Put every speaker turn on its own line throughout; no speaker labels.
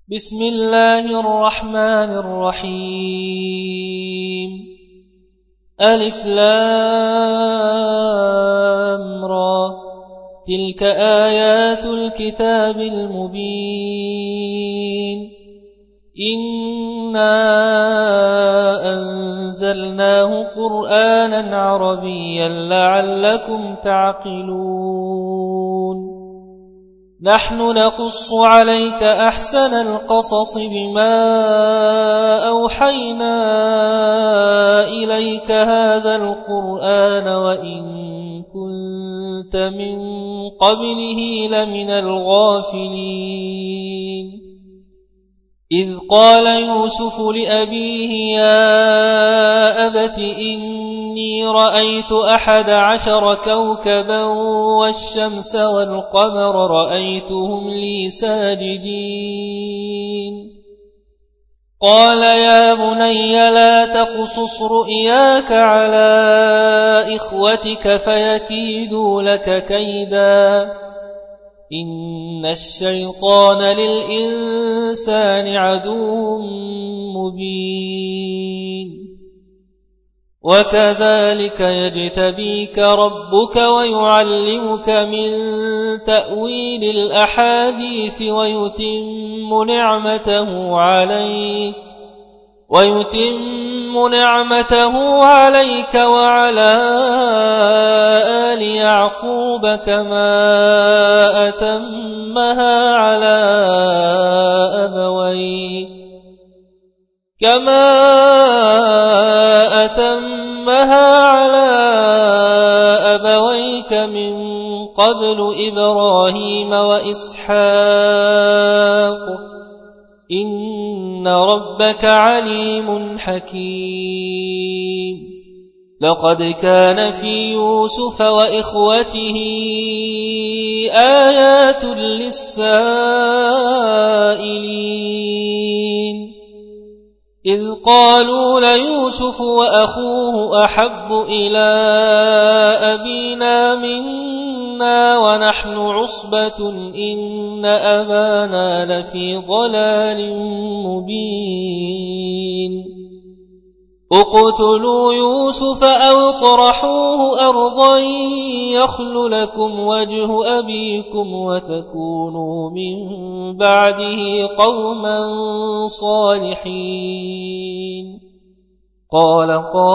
بسم الله الرحمن الرحيم ألف لام را تلك آيات الكتاب المبين إنا أنزلناه قرآنا عربيا لعلكم تعقلون نحن نقص عليك أحسن القصص بما أوحينا إليك هذا القرآن وإن كنت من قبله لمن الغافلين إذ قال يوسف لأبيه يا أبت إني رأيت 11 كوكبا والشمس والقمر رأيتهم لي ساجدين قال يا بني لا تقصص رؤياك على إخوتك فيكيدوا لك كيدا إن الشيطان للإنسان عدو مبين وكذلك يجتبيك ربك ويعلمك من تأويل الأحاديث ويتم نعمته عليك وعلى آل يعقوب كما أتمها على أبويك من قبل إبراهيم وإسحاق إن ربك عليم حكيم لقد كان في يوسف وإخوته آيات للسائلين إذ قالوا ليوسف وأخوه أحب إلى أبينا منا ونحن عصبة إن أبانا لفي ضلال مبين اقتلوا يوسف أو اطرحوه أرضا يخل لكم وجه أبيكم وتكونوا من بعده قوما صالحين قال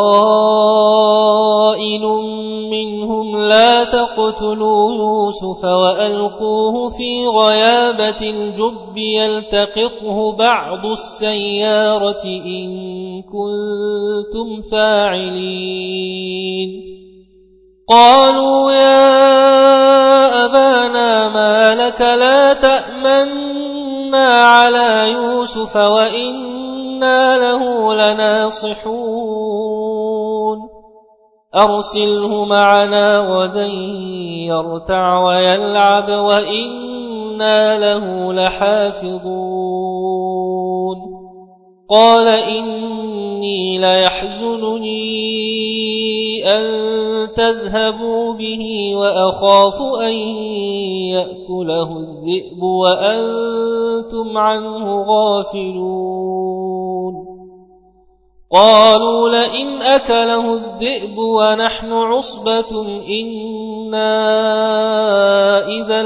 قائل منهم لا تقتلوا يوسف وألقوه في غيابة الجب يلتقطه بعض السيارة إن كنتم فاعلين قالوا يا أبانا ما لك لا تأمنا على يوسف وإنا له لناصحون أرسله معنا غدا يرتع ويلعب وإنا له لحافظون قال إني ليحزنني أن تذهبوا به وأخاف أن يأكله الذئب وأنتم عنه غافلون قالوا لئن أكله الذئب ونحن عصبة إنا إذا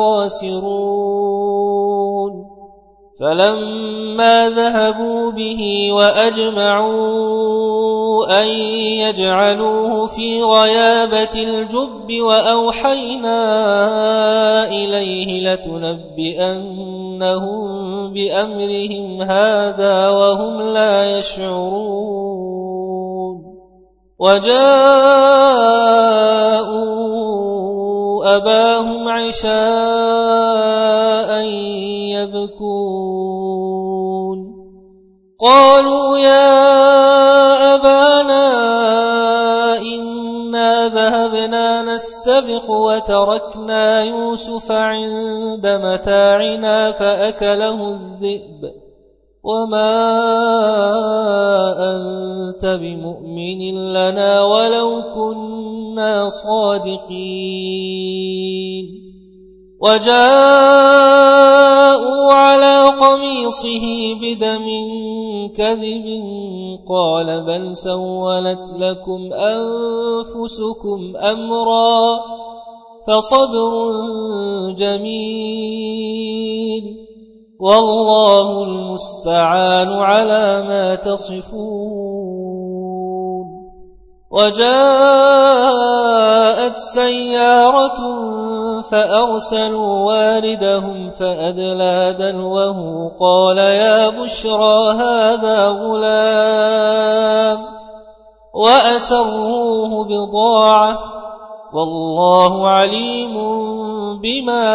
لخاسرون فلما ذهبوا به وأجمعوا أن يجعلوه في غيابة الجب وأوحينا إليه لتنبئنهم بأمرهم هذا وهم لا يشعرون وجاءوا أباهم عشاء يبكون قالوا يا أبانا إنا ذهبنا نستبق وتركنا يوسف عند متاعنا فأكله الذئب وما أنت بمؤمن لنا ولو كنا صادقين وجاءوا على قميص قميصه بدم كذب قال بل سولت لكم أنفسكم أمرا فصبر جميل والله المستعان على ما تصفون. وجاءت سيارة فأرسلوا واردهم فأدلى دلوه قال يا بشرى هذا غلام وأسروه بضاعة والله عليم بما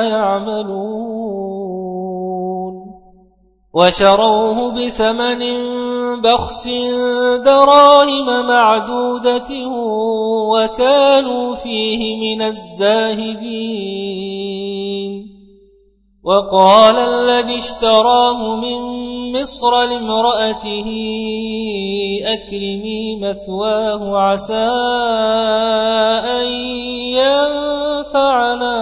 يعملون. وشروه بثمن بخس دراهم معدودة وكانوا فيه من الزاهدين. وقال الذي اشتراه من مصر لامرأته أكرمي مثواه عسى أن ينفعنا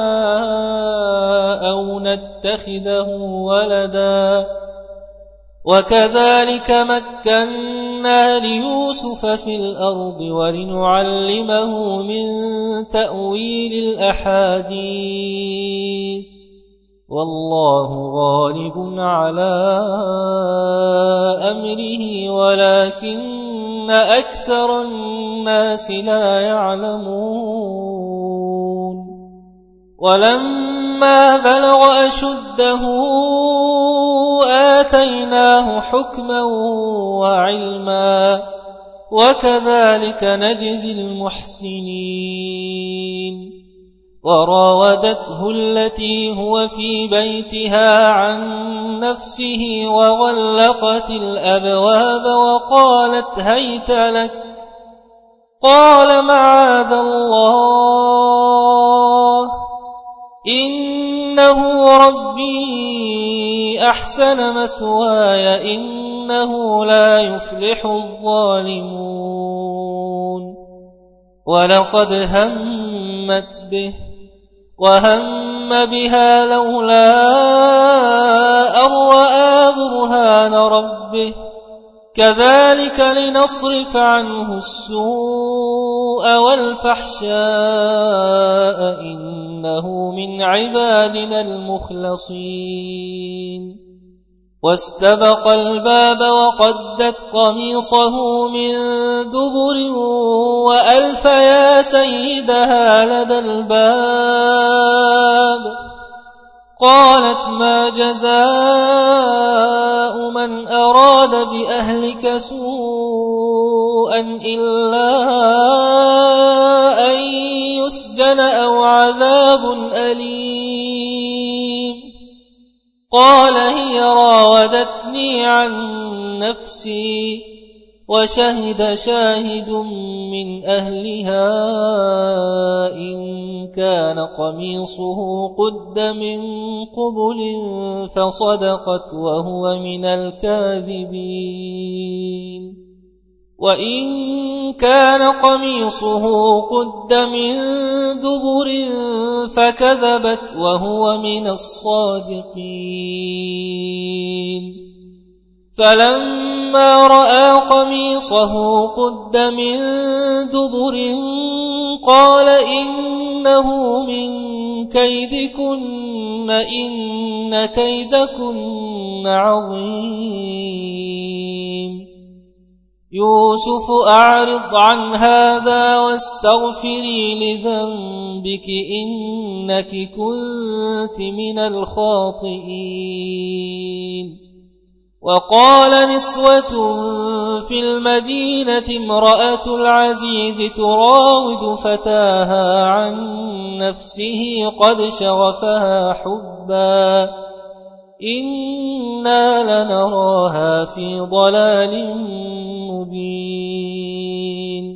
أو نتخذه ولدا وكذلك مكنا ليوسف في الأرض ولنعلمه من تأويل الأحاديث والله غالب على أمره ولكن أكثر الناس لا يعلمون. ولما بلغ أشده آتيناه حكما وعلما وكذلك نجزي المحسنين. وراودته التي هو في بيتها عن نفسه وغلقت الأبواب وقالت هيت لك قال معاذ الله إنه ربي أحسن مثواي إنه لا يفلح الظالمون. ولقد همت به وهم بها لولا أن رأى برهان ربه كذلك لنصرف عنه السوء والفحشاء إنه من عبادنا المخلصين. واستبق الباب وقدت قميصه من دبر وألف يا سيدها لدى الباب قالت ما جزاء من أراد بأهلك سوءا إلا أن يسجن أو عذاب أليم. قال هي راودتني عن نفسي وشهد شاهد من أهلها إن كان قميصه قد من قبل فصدقت وهو من الكاذبين وإن كان قميصه قد من دبر فكذبت وهو من الصادقين. فلما رأى قميصه قد من دبر قال إنه من كيدكن إن كيدكن عظيم. يوسف أعرض عن هذا واستغفري لذنبك إنك كنت من الخاطئين. وقال نسوة في المدينة امرأة العزيز تراود فتاها عن نفسه قد شغفها حبا إنا لنراها في ضلال مبين.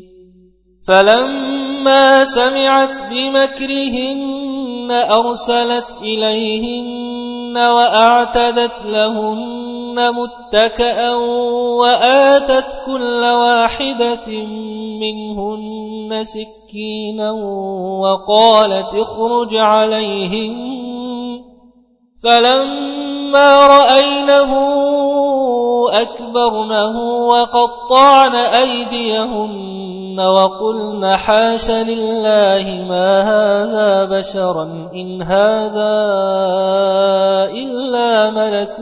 فلما سمعت بمكرهن أرسلت إليهن وأعتدت لهن متكأ وآتت كل واحدة منهن سكينا وقالت اخرج عليهن. فلما فلما رأينه أكبرنه وقطعن أيديهن وقلن حاش لله ما هذا بشرا إن هذا إلا ملك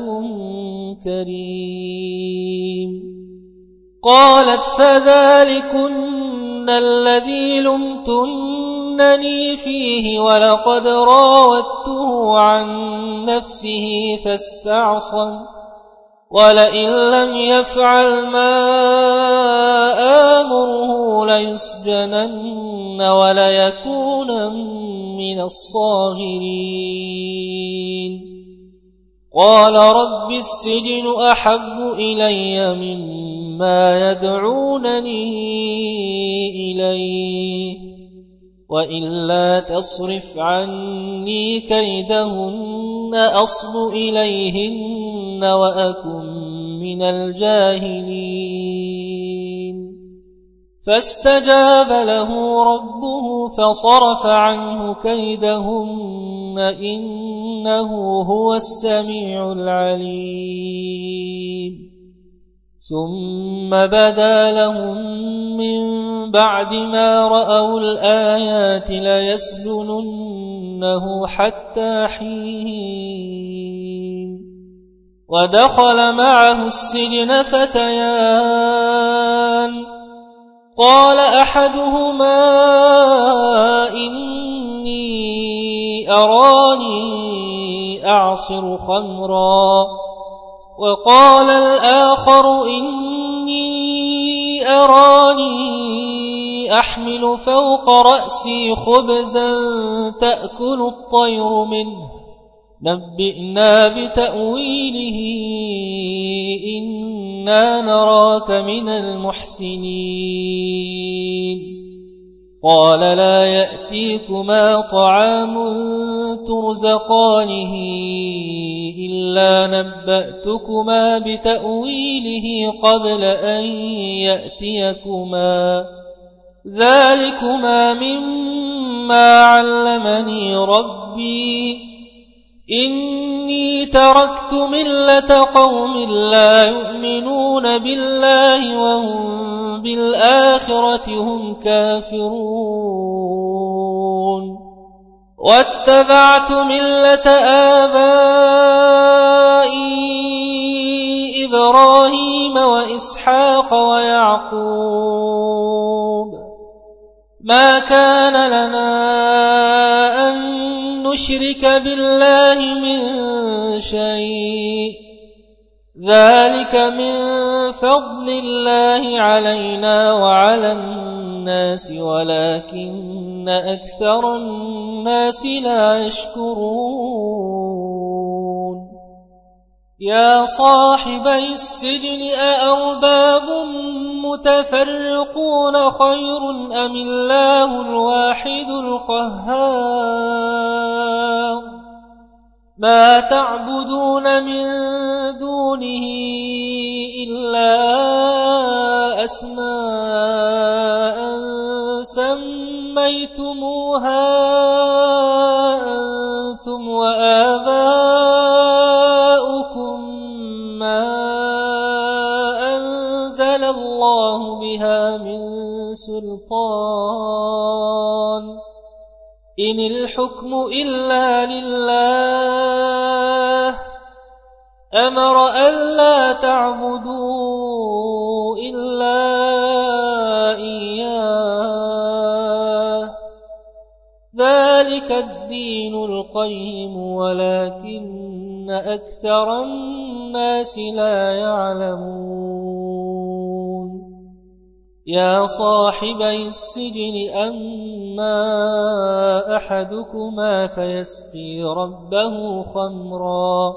كريم. قالت فذلكن الذي لمتنني فيه ولقد راودته عن نفسه فاستعصم ولئن لم يفعل ما آمره ليسجنن وليكونن من الصاغرين. قال رب السجن أحب إلي مما يدعونني إليه وإلا تصرف عني كيدهن أصب إليهن وأكن من الجاهلين. فاستجاب له ربه فصرف عنه كيدهن إنه هو السميع العليم. ثم بدا لهم من بعد ما رأوا الآيات ليسجننه حتى حين. ودخل معه السجن فتيان قال أحدهما إني أراني أعصر خمرا وقال الآخر إني أراني أحمل فوق رأسي خبزا تأكل الطير منه نبئنا بتأويله إنا نراك من المحسنين. قال لا يأتيكما طعام ترزقانه إلا نبأتكما بتأويله قبل أن يأتيكما ذلكما مما علمني ربي إني تركت ملة قوم لا يؤمنون بالله وهم بالآخرة هم كافرون واتبعت ملة آبائي إبراهيم وإسحاق ويعقوب ما كان لنا أن نشرك بالله من شيء ذلك من فضل الله علينا وعلى الناس ولكن أكثر الناس لا يشكرون. يا صاحبي السجن أأرباب متفرقون خير أم الله الواحد القهار ما تعبدون من دونه إلا أسماء سميتموها أنتم وآباؤكم ما أنزل الله بها من سلطان إن الحكم إلا لله أمر ألا تعبدوا إلا إياه ذلك الدين القيم ولكن أكثر الناس لا يعلمون. يا صاحبي السجن أما أحدكما فيسقي ربه خمرا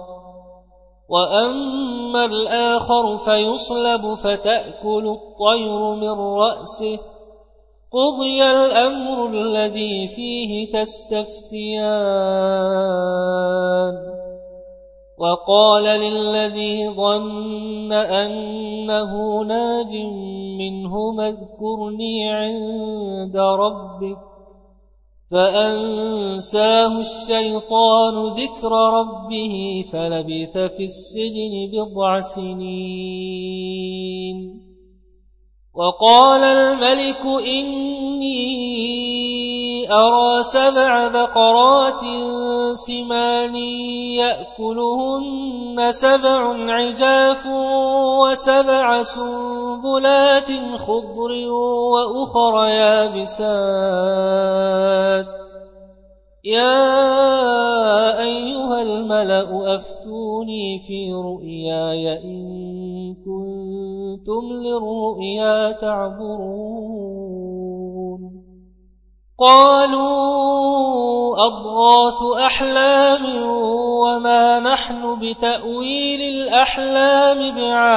وأما الآخر فيصلب فتأكل الطير من رأسه قضي الأمر الذي فيه تستفتيان. وقال للذي ظن أنه ناج منهما اذكرني عند ربك فأنساه الشيطان ذكر ربه فلبث في السجن 10 سنين. وقال الملك إني أرى 7 بقرات سمان يأكلهن 7 عجاف و7 سنبلات خضر وأخر يابسات. يا أيها الملأ أفتوني في رؤياي إن كنتم للرؤيا تعبرون. قالوا أضغاث أحلام وما نحن بتأويل الأحلام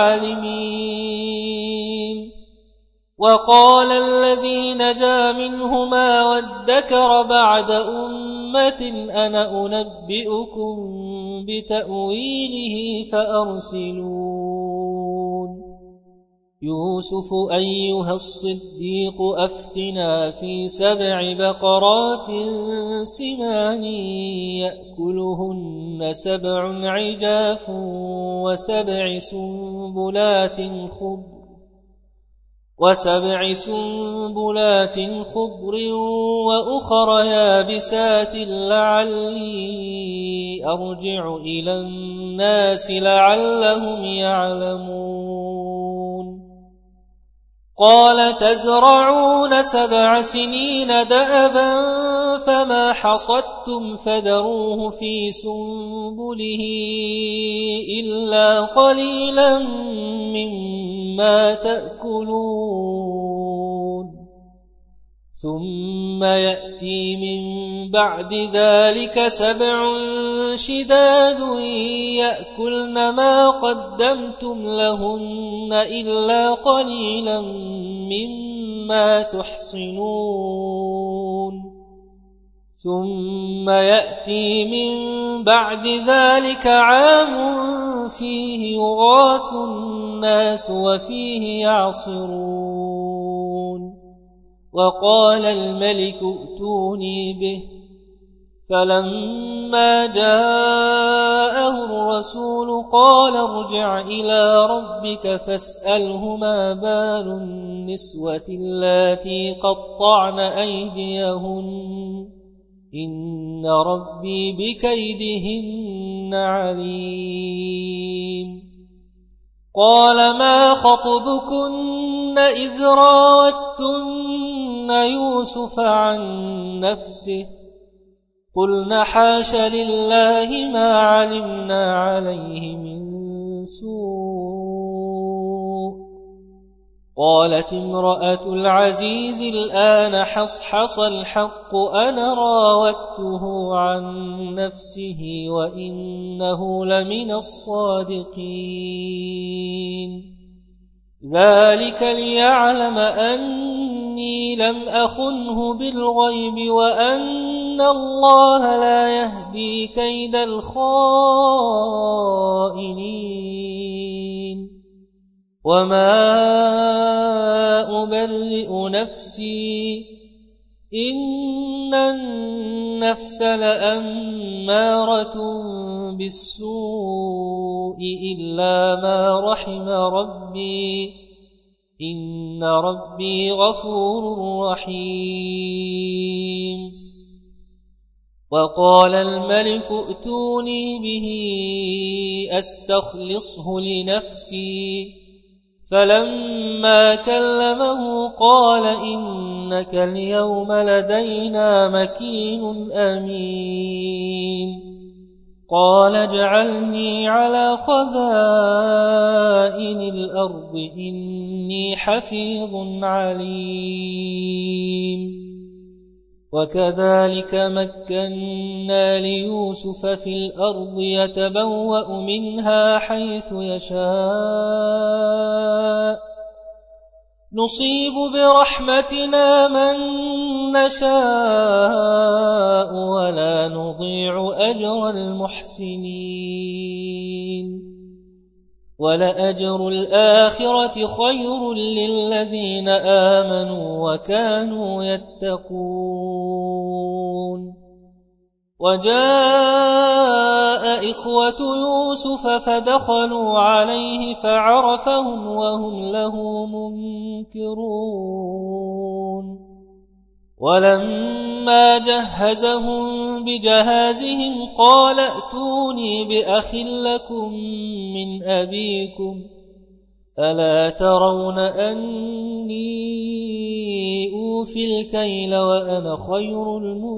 بعالمين. وقال الذي نجا منهما وادكر بعد أمة أنا أنبئكم بتأويله فأرسلون. يوسف أيها الصديق أفتنا في 7 بقرات سمان يأكلهن 7 عجاف و7 سنبلات خضر وأخر يابسات لعلي أرجع إلى الناس لعلهم يعلمون. قال تزرعون 7 سنين دأبا فما حصدتم فذروه في سنبله إلا قليلا مما تأكلون. ثم يأتي من بعد ذلك 7 شداد يأكلن ما قدمتم لهن إلا قليلا مما تحصنون. ثم يأتي من بعد ذلك عام فيه يغاث الناس وفيه يعصرون. وقال الملك ائتوني به. فلما جاءه الرسول قال ارجع إلى ربك فاسأله ما بال النسوة اللاتي قطعن أيديهن إن ربي بكيدهن عليم. قال ما خطبكن إذ راوتن يوسف عن نفسه قلن حاش لله ما علمنا عليه من سوء. قالت امرأة العزيز الآن حصحص الحق أنا راودته عن نفسه وإنه لمن الصادقين. ذلك ليعلم أني لم أخنه بالغيب وأن الله لا يهدي كيد الخائنين. وما أبرئ نفسي إن النفس لأمارة بالسوء إلا ما رحم ربي إن ربي غفور رحيم. وقال الملك ائتوني به أستخلصه لنفسي. فلما كلمه قال إنك اليوم لدينا مكين أمين. قال اجعلني على خزائن الأرض إني حفيظ عليم. وكذلك مكنا ليوسف في الأرض يتبوأ منها حيث يشاء نصيب برحمتنا من نشاء ولا نضيع أجر المحسنين. ولأجر الآخرة خير للذين آمنوا وكانوا يتقون. وجاء إخوة يوسف فدخلوا عليه فعرفهم وهم له منكرون. ولما جهزهم بجهازهم قال ائتوني بأخ لكم من أبيكم ألا ترون أني أوفي الكيل وأنا خير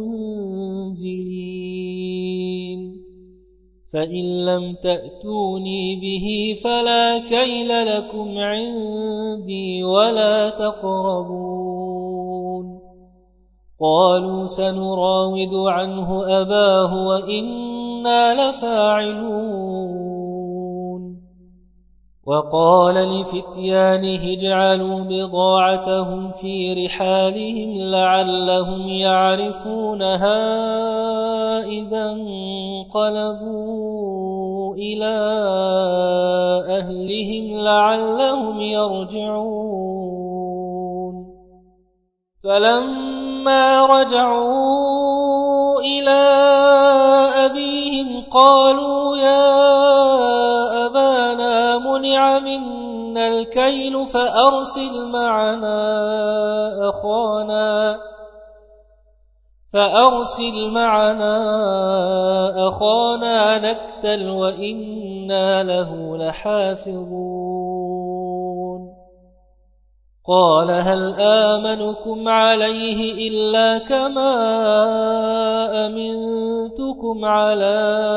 المنزلين فإن لم تأتوني به فلا كيل لكم عندي ولا تقربون. قالوا سنراود عنه أباه وإنا لفاعلون. وقال لفتيانه اجعلوا بضاعتهم في رحالهم لعلهم يعرفونها إذا انقلبوا إلى أهلهم لعلهم يرجعون. فلما رجعوا إلى أبيهم قالوا يا أبانا منع منا الكيل فأرسل معنا أخانا نكتل وإنا له لحافظون. قال هل آمنكم عليه إلا كما أمنتكم على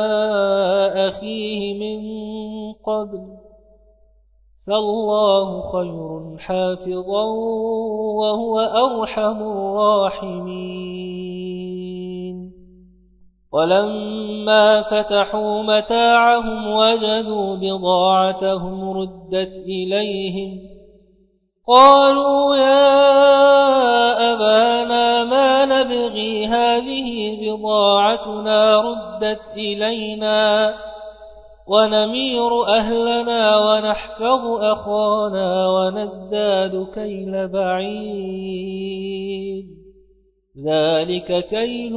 أخيه من قبل فالله خير حافظا وهو أرحم الراحمين. ولما فتحوا متاعهم وجدوا بضاعتهم ردت إليهم قالوا يا أبانا ما نبغي هذه بضاعتنا ردت إلينا ونمير أهلنا ونحفظ أخانا ونزداد كيل بعيد ذلك كيل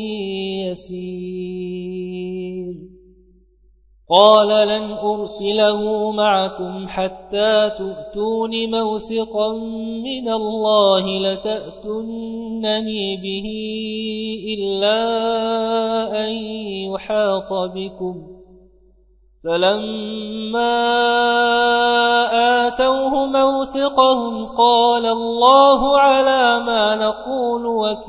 يسير. قال لن أرسله معكم حتى تؤتون موثقا من الله لتأتونني به إلا أن يحاط بكم. فلما آتوه موثقهم قال الله على ما نقول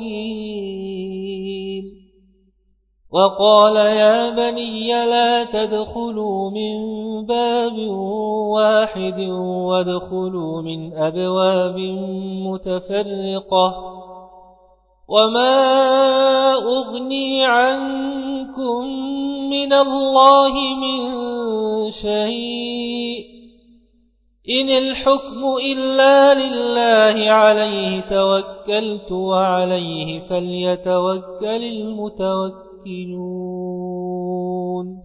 وكيل. وقال يا بني لا تدخلوا من باب واحد وادخلوا من أبواب متفرقة وما أغني عنكم من الله من شيء إن الحكم إلا لله عليه توكلت وعليه فليتوكل المتوكلون.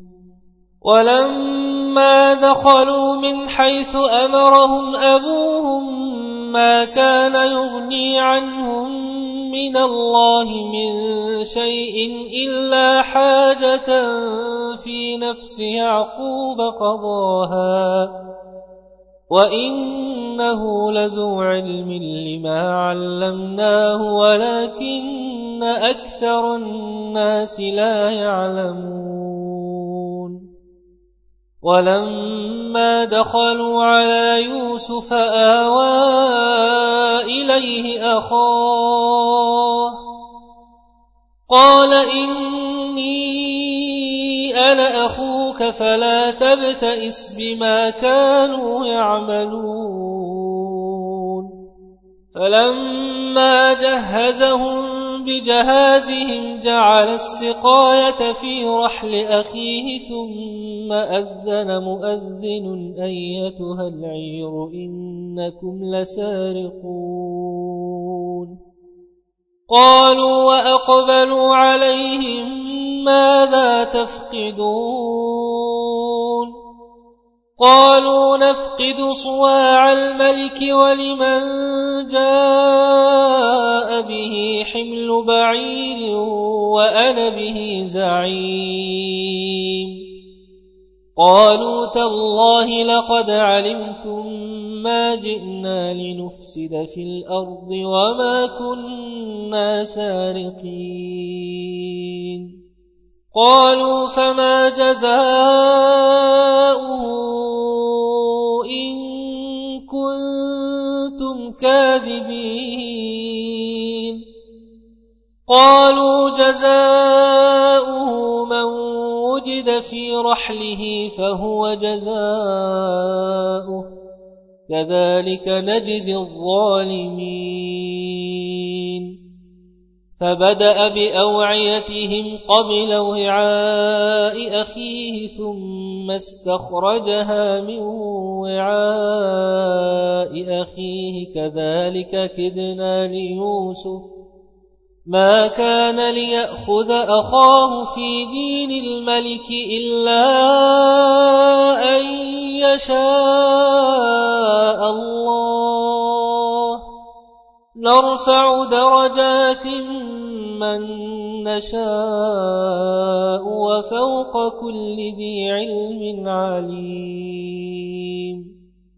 ولما دخلوا من حيث أمرهم أبوهم ما كان يغني عنهم من الله من شيء إلا حاجة في نفس يعقوب قضاها وإنه لذو علم لما علمناه ولكن أكثر الناس لا يعلمون. ولما دخلوا على يوسف آوى إليه أخاه قال إني أنا أخوك فلا تبتئس بما كانوا يعملون. فلما جهزهم بجهازهم جعل السقاية في رحل أخيه ثم أذن مؤذن أيتها العير إنكم لسارقون. قالوا وأقبلوا عليهم ماذا تفقدون قالوا نفقد صواع الملك ولمن جاء به حمل بعير وأنا به زعيم قالوا تالله لقد علمتم ما جئنا لنفسد في الأرض وما كنا سارقين قالوا فما جزاؤه إن كنتم كاذبين قالوا جزاؤه من وجد في رحله فهو جزاؤه كذلك نجزي الظالمين فبدأ بأوعيتهم قبل وعاء أخيه ثم استخرجها من وعاء أخيه كذلك كدنا ليوسف ما كان ليأخذ أخاه في دين الملك إلا أن يشاء الله نرفع درجات من نشاء وفوق كل ذي علم عليم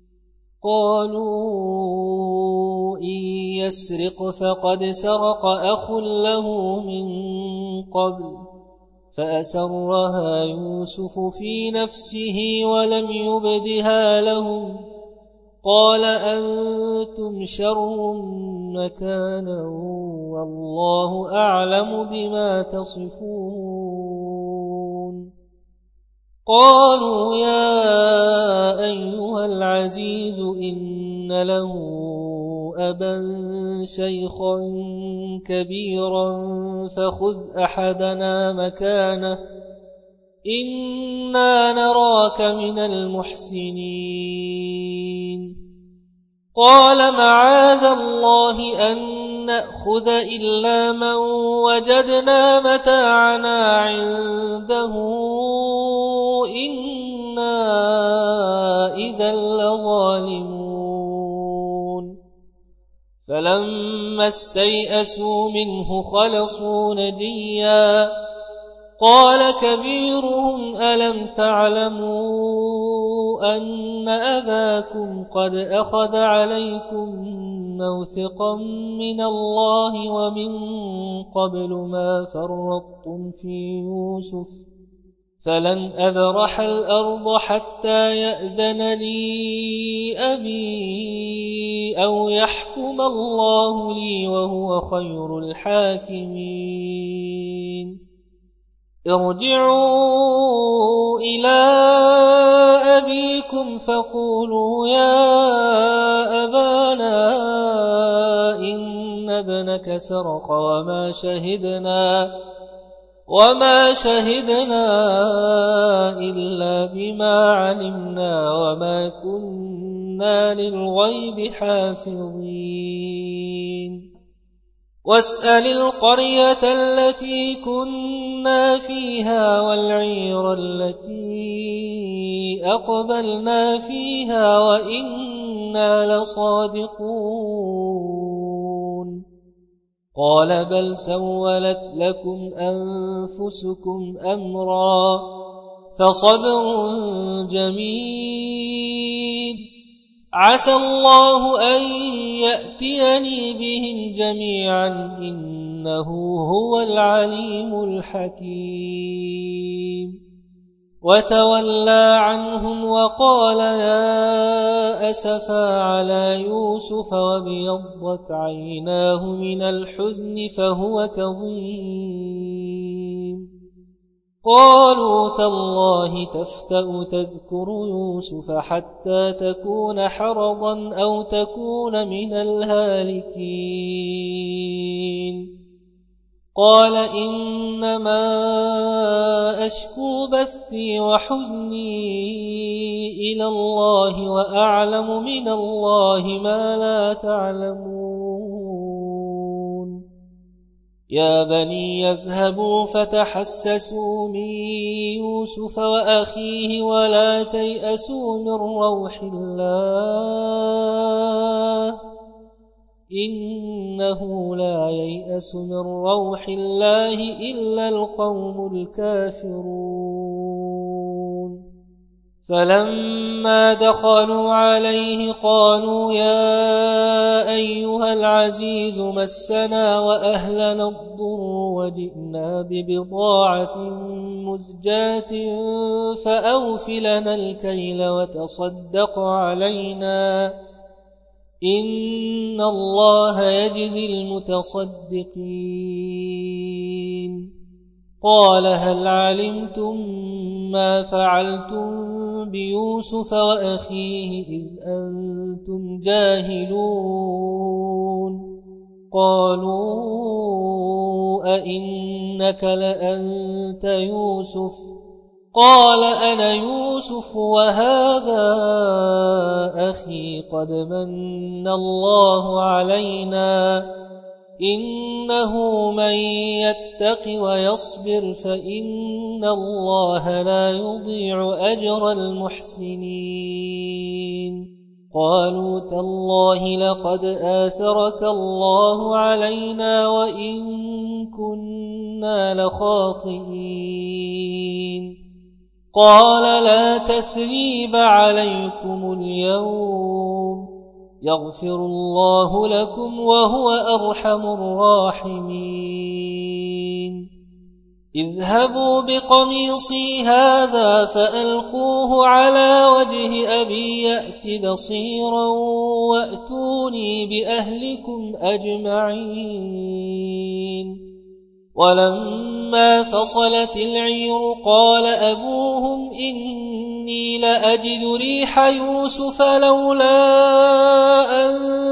قالوا إن يسرق فقد سرق أخ له من قبل فأسرها يوسف في نفسه ولم يبدها لهم قال أنتم شر مكانا والله أعلم بما تصفون قالوا يا أيها العزيز إن له أبا شيخا كبيرا فخذ أحدنا مكانه إنا نراك من المحسنين قال معاذ الله أن نأخذ إلا من وجدنا متاعنا عنده إنا إذا لظالمون فلما استيئسوا منه خلصوا نجيا قال كبيرهم ألم تعلموا أن أباكم قد أخذ عليكم موثقا من الله ومن قبل ما فرطتم في يوسف فلن أبرح الأرض حتى يأذن لي أبي أو يحكم الله لي وهو خير الحاكمين ارجعوا إلى أبيكم فقولوا يا أبانا إن ابنك سرق وما شهدنا إلا بما علمنا وما كنا للغيب حافظين واسأل القرية التي كنا فيها والعير التي أقبلنا فيها وإنا لصادقون قال بل سولت لكم أنفسكم أمرا فصبر جميل عسى الله أن يأتيني بهم جميعا إنه هو العليم الحكيم وتولى عنهم وقال يا أسفا على يوسف وابيضت عيناه من الحزن فهو كظيم قالوا تالله تفتأ تذكر يوسف حتى تكون حرضا أو تكون من الهالكين قال إنما أشكو بثي وحزني إلى الله وأعلم من الله ما لا تعلمون يا بني يذهبوا فتحسسوا من يوسف وأخيه ولا تيأسوا من روح الله إنه لا ييأس من روح الله إلا القوم الكافرون فلما دخلوا عليه قالوا يا أيها العزيز مسنا وأهلنا الضر وجئنا ببضاعة مزجاة فأوف لنا الكيل وتصدق علينا إن الله يجزي المتصدقين قال هل علمتم ما فعلتم بيوسف وأخيه إذ أنتم جاهلون قالوا أئنك لأنت يوسف قال أنا يوسف وهذا أخي قد من الله علينا إنه من يتق ويصبر فإن الله لا يضيع أجر المحسنين قالوا تالله لقد آثرك الله علينا وإن كنا لخاطئين قال لا تثريب عليكم اليوم يغفر الله لكم وهو أرحم الراحمين اذهبوا بقميصي هذا فألقوه على وجه أبي يأت بصيرا وأتوني بأهلكم أجمعين ولما فصلت العير قال أبوهم إني لأجد ريح يوسف لولا أن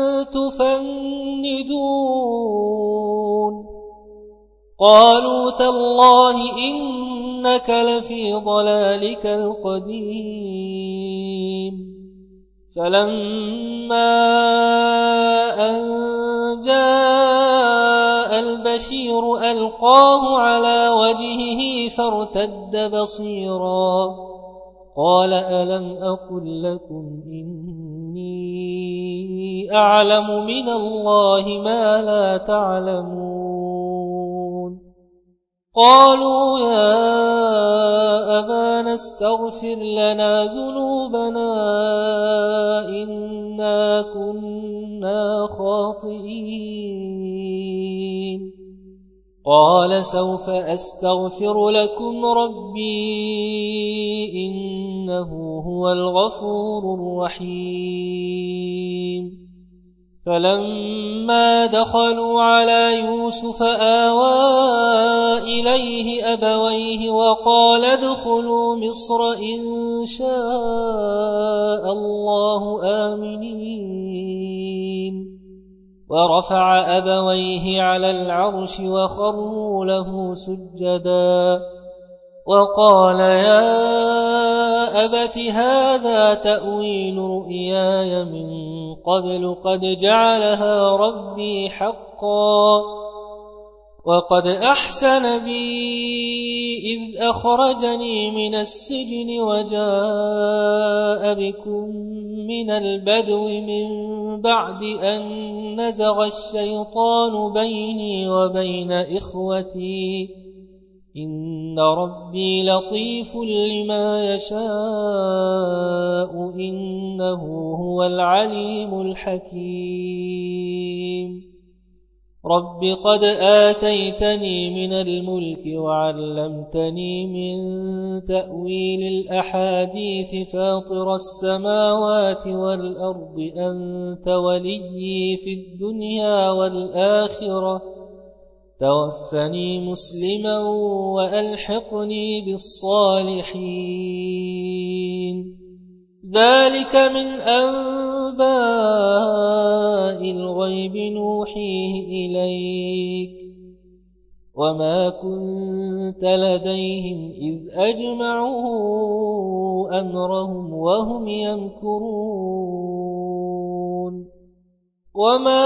تفندون قالوا تالله إنك لفي ضلالك القديم فلما أن جاء البشير ألقاه على وجهه فارتد بصيرا قال ألم أقل لكم إني أعلم من الله ما لا تعلمون قالوا يا أبانا استغفر لنا ذنوبنا إنا كنا خاطئين قال سوف أستغفر لكم ربي إنه هو الغفور الرحيم فلما دخلوا على يوسف آوى إليه أبويه وقال ادخلوا مصر إن شاء الله آمنين ورفع أبويه على العرش وخروا له سجدا وقال يا أبت هذا تأويل رؤياي من قبل قد جعلها ربي حقا وقد أحسن بي إذ أخرجني من السجن وجاء بكم من البدو من بعد أن نزغ الشيطان بيني وبين إخوتي إن ربي لطيف لما يشاء إنه هو العليم الحكيم رب قد آتيتني من الملك وعلمتني من تأويل الأحاديث فاطر السماوات والأرض أنت وليي في الدنيا والآخرة توفني مسلما وألحقني بالصالحين ذلك من أنباء الغيب نوحيه إليك وما كنت لديهم إذ أجمعوا أمرهم وهم يمكرون وما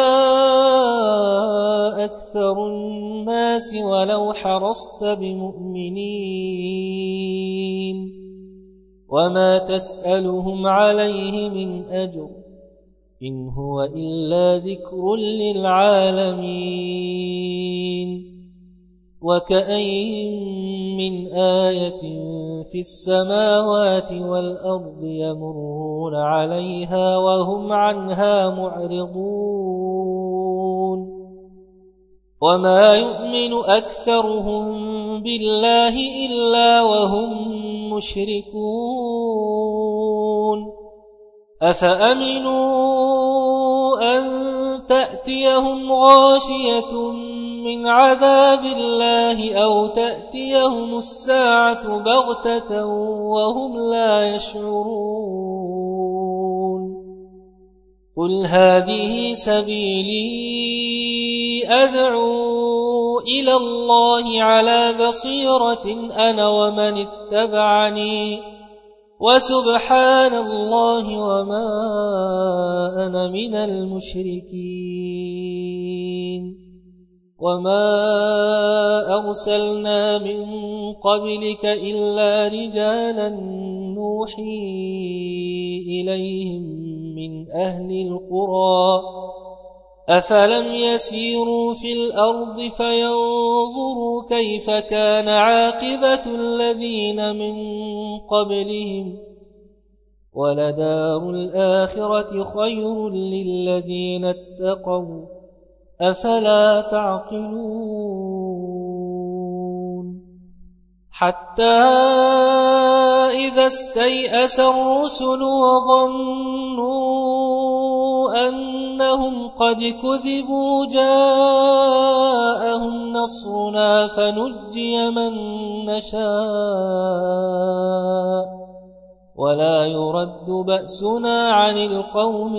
أكثر الناس ولو حرصت بمؤمنين وما تسألهم عليه من أجر إن هو إلا ذكر للعالمين وكأين من آية في السماوات والأرض يمرون عليها وهم عنها معرضون وما يؤمن أكثرهم بالله إلا وهم مشركون أفأمنوا أن تأتيهم غاشية من عذاب الله أو تأتيهم الساعة بغتة وهم لا يشعرون قل هذه سبيلي أدعو إلى الله على بصيرة أنا ومن اتبعني وسبحان الله وما أنا من المشركين وما أرسلنا من قبلك إلا رجالا نوحي إليهم من أهل القرى أفلم يسيروا في الأرض فينظروا كيف كان عاقبة الذين من قبلهم ولدار الآخرة خير للذين اتقوا أفلا تعقلون حتى إذا استيأس الرسل وظنوا أنهم قد كذبوا جاءهم نصرنا فنجي من نشاء ولا يرد بأسنا عن القوم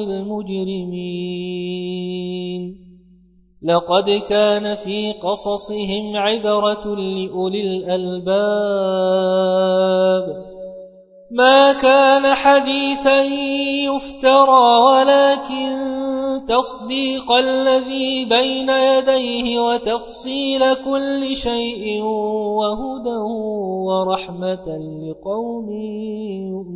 المجرمين لقد كان في قصصهم عبرة لأولي الألباب ما كان حديثا يفترى ولكن تصديق الذي بين يديه وتفصيل كل شيء وهدى ورحمة لقوم